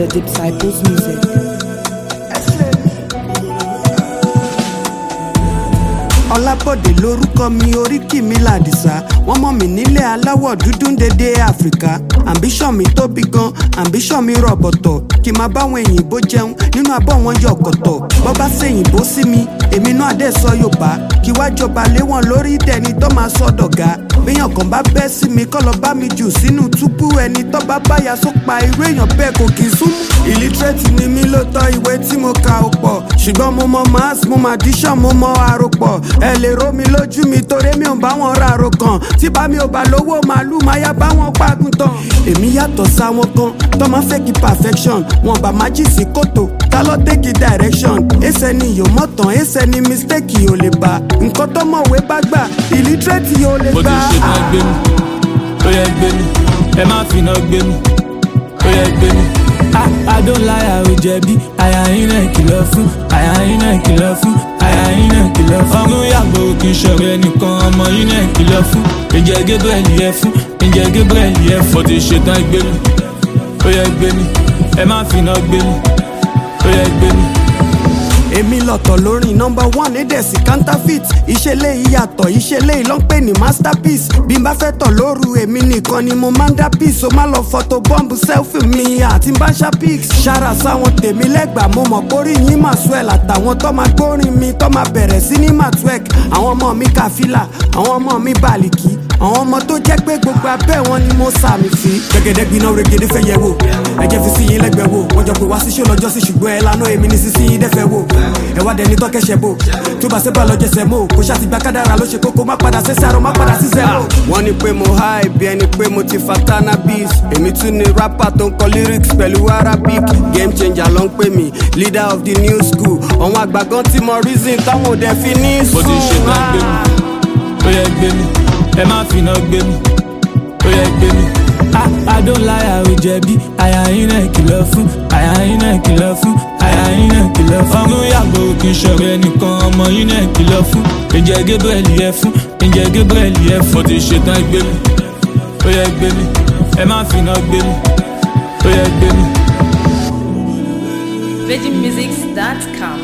The Disciples Music. Ọlábọ̀dé lórúkọ mi, oríkì mi làdìsá. Wọ́n mọ̀ mí nílẹ̀ aláwọ̀ dúdú ń dédé Áfíríkà. Ambition mi tóbi gan, ambition mi rọ̀bọ̀tọ̀. Kì máa báwọn èyìnbó jẹun nínú abọ́ wọn yọ ọ̀kọ̀tọ̀. Bọ́ bá ṣèyìnbó sí mi, èmi náà dẹ̀ sọ Yorùbá. Kí wá jọba lé wọn lórí tẹni tó máa sọ dọ̀gá. Béèyàn kan bá bẹ́ sí mi kọ́ lọ bá mi jù sínú túbú. Ẹni tó bá báyà sópa irú èèyàn bẹ́ẹ̀ kò kì í súnmọ́. Illiterate ni mí lóòótọ́, ìwé tí mo kà ó pọ̀. Ṣùgbọ́n mo mọ maths, mo mọ addition, mo mọ àròpọ̀. Ẹ lè ró mi lójú mi torí mi ò bá wọn ra àròkàn. Tí bá mi ò bá lówó màálù máa yá bá wọn pàgùn tán. Èmi yàtọ̀ sáwọn kan tó máa fẹ́ kí perfection. Wọn bá má jì sí kòtò, ta ló take direction. Ẹsẹ̀ ni yóò mọ̀tàn, ẹsẹ̀ ni mistake yóò lè bá. Nǹkan tó mọ̀wé bá gbà, illiterate yóò lè Mo ti bá. ṣe tán gbé mi, ó yẹ gbé mi, ẹ má fi iná gbé mi, ó yẹ gbé mi. Adóńláyà ò jẹ̀bi, àyà yín náà kìlọ̀ fún, àyà yín náà kìlọ̀ fún, àyà yín náà kìlọ̀ fún. Ọ̀run yàgò kì í ṣọ̀rọ̀ ẹnìkan, ọmọ yín náà kìlọ̀ fún. Ǹjẹ́ Gabriel yẹ fún, ǹjẹ́ Gabriel yẹ fún. Mo ti ṣe tán gbé mi, ó yẹ gbé mi, ẹ má fi iná gbé mi, ó yẹ gbé mi. Èmi lọ̀tọ̀ lórin number one ẹ̀dẹ̀sì counterfeit. Ìṣẹ̀lẹ̀ ìyàtọ̀, ìṣẹ̀lẹ̀ ìlọ́ ń pè ní masterpiece. Bí n bá fẹ́ tọ̀ lóru èmi nìkan ni mo máa ń dá peace. O má lọ fọ́tò bọ́ǹbù selfie mi àti bá ṣá pics. Ṣára sáwọn tèmi lẹ́gbàá mo mọ̀ pórí yín máa swell. Àtàwọn tó máa gbórin mi tó máa bẹ̀rẹ̀ sí ní máa twerk. Àwọn ọmọ mi kàfílà, àwọn ọmọ mi bàlìkì. Àwọn ọmọ tó jẹ́ pé gbogbo abẹ́ wọn ni mo sàmì sí. Gẹ́gẹ́dẹ́ gbiná regede fẹ́ yẹ wò. Ẹ̀jẹ̀ fi sí yín lẹ́gbẹ̀ẹ́ wò. Wọ́n jọ pé wá sí ṣó lọ́jọ́ sí ṣùgbọ́n ẹ lánàá èmi ní sísí yín dẹ́fẹ̀ wò. Ẹ wá dẹni tó kẹ́sẹ̀ bò. Tó bá sẹ́bà lọ jẹsẹ̀ mọ́. Kò ṣàtìgbà kádàrà ló ṣe kókó má padà sẹ́sẹ̀ àrò má padà sí zero. Wọ́n ní pé mo high bí ẹni pé mo ti fa cannabis. Èmi tún ni rapper tó ń kọ lyrics pẹ̀lú Arabic. Game changer ló ń pè mí, leader of the new school. Àwọn àgbà gan tí mo reason táwọn ò dẹ̀ fi ní sùn. Mo ti ṣe tán gbé mi, ó yẹ gbé mi, ẹ má fi iná gbé mi, ó yẹ gbé mi. Adóńláyà ò jẹ̀bi, àyà yín náà kìlọ̀ fún, àyà yín náà kìlọ̀ fún, àyà yín náà kìlọ̀ fún. Ọ̀run yàgò kì í ṣọ̀rọ̀ ẹnìkan, ọmọ yín náà kìlọ̀ fún. Ǹjẹ́ Gabriel yẹ fún, ǹjẹ́ Gabriel yẹ fún. Mo ti ṣe tán gbé mi, ó yẹ gbé mi, ẹ má fi iná gbé mi, ó yẹ gbé mi. VeggieMusics.com